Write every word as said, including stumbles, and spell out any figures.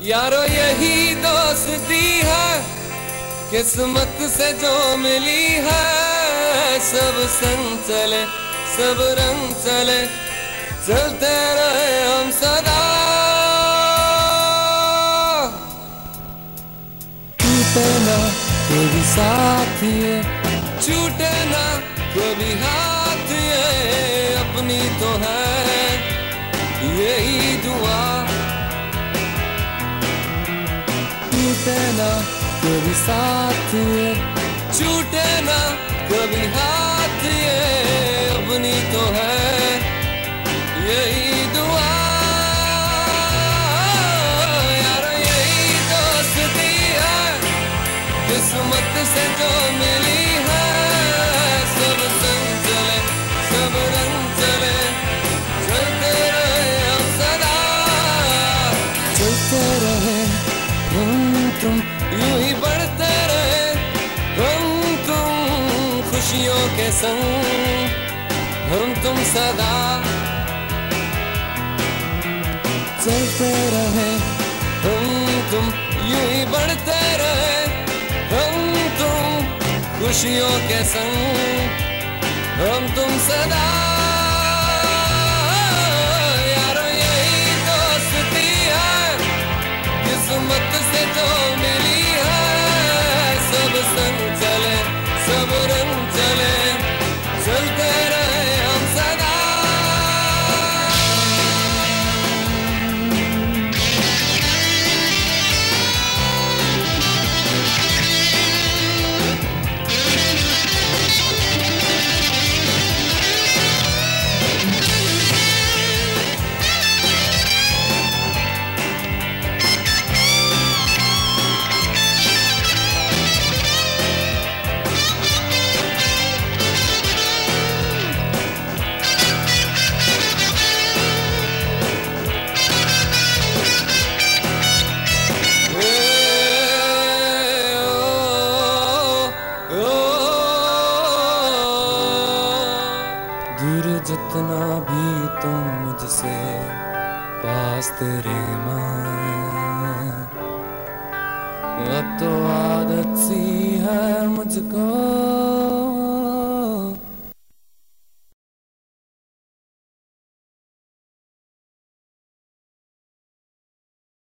यारो यही दोस्ती है, किस्मत से जो मिली है। सब संग चले, सब रंग चले, चलते रहे हम सदा। टूटे ना कभी साथ ये, छूटे ना कभी हाथ ये, अपनी तो है यही दुआ। टूटे ना कभी साथ ये, छूटे ना कभी हाथ ये, अपनी तो है यही दुआ। यार यही दोस्ती है, किस्मत से जो मिली है। सब संग चले, सब रंग चले, चलते रहे हम सदा। चलते रहे हम तुम, यूं ही बढ़ते रहे हम तुम, खुशियों के संग हम तुम सदा। चलते रहे हम तुम, यूं ही बढ़ते रहे हम तुम, खुशियों के संग हम तुम सदा। यारो यही दोस्ती है, किस्मत से जो मिली है। सब संग चले, सब रंग चले, चलते रहे हम सदा। दूर जितना भी तुम मुझसे, पास तेरे मैं। अब तो आदत सी है मुझको